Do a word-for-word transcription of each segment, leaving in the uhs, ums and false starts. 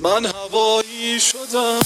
من هوایی شدم.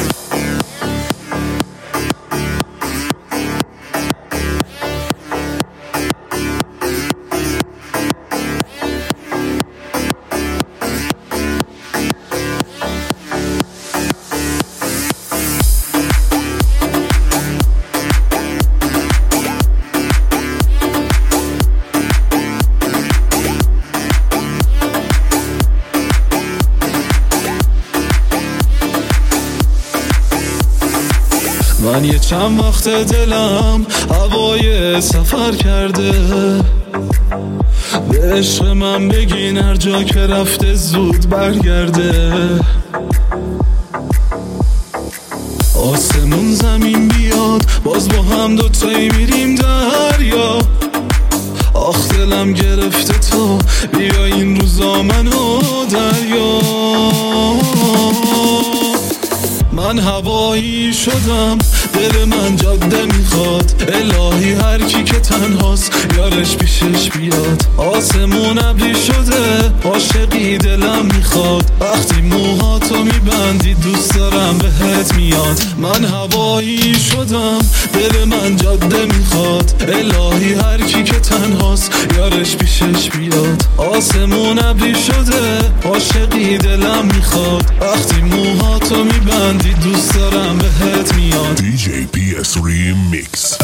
من یه چند وقت دلم هوای سفر کرده، به عشق من بگین هر جا که رفته زود برگرده. آسمون زمین بیاد باز با هم دوتایی میریم دریا. آخ دلم گرفته تو بیا این روزا منو دریا. من هوایی شدم، دل من جاده میخواد. الهی هر کی که تنهاست یارش پیشش بیاد. آسمون ابری شده عاشقی دلم میخواد. وقتی موهاتو میبندی دوست دارم بهت میاد. من هوایی شدم، دل من جاده میخواد. الهی هر کی که تنهاست یارش پیشش بیاد. آسمون ابری شده عاشقی دلم میخواد. وقتی موهاتو میبندی دوست دارم بهت میاد. دی جی پی اس Remix.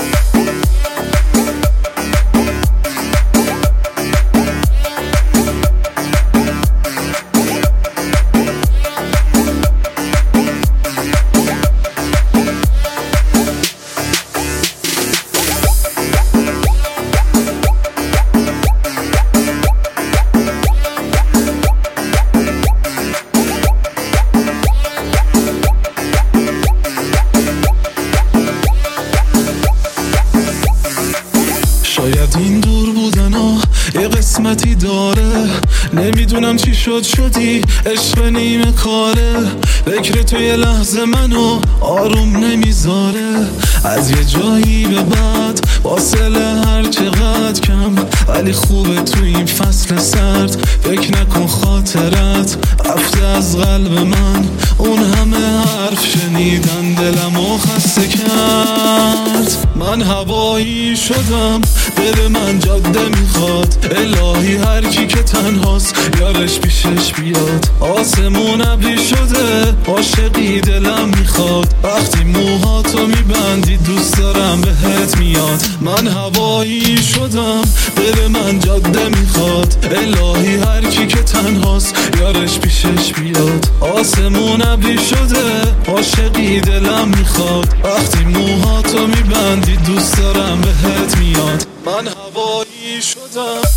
شاید این دور بودن ها یه قسمتی داره. نمیدونم چی شد شدی عشق نیمه کاره. فکر تو یه لحظه منو آروم نمیذاره. از یه جایی به بعد فاصله هر چقدر کم، ولی خوبه تو این فصل سرد. فکر نکن خاطرت رفته از قلب من. اون همه حرف شنیدن دلمو خسته کرد. من هوایی شدم، دل من جاده میخواد. الهی هر کی که تنهاست یارش پیشش بیاد. آسمون ابری شده عاشقی دلم میخواد. وقتی موهاتو میبندی دوست دارم بهت میاد. من هوایی شدم، دل من جاده میخواد. الهی هر کی که تنهاست یارش پیشش بیاد. آسمون ابری شده عاشقی دلم میخواد. وقتی موهاتو میبندی دوست دارم بهت میاد. من هوایی شدم.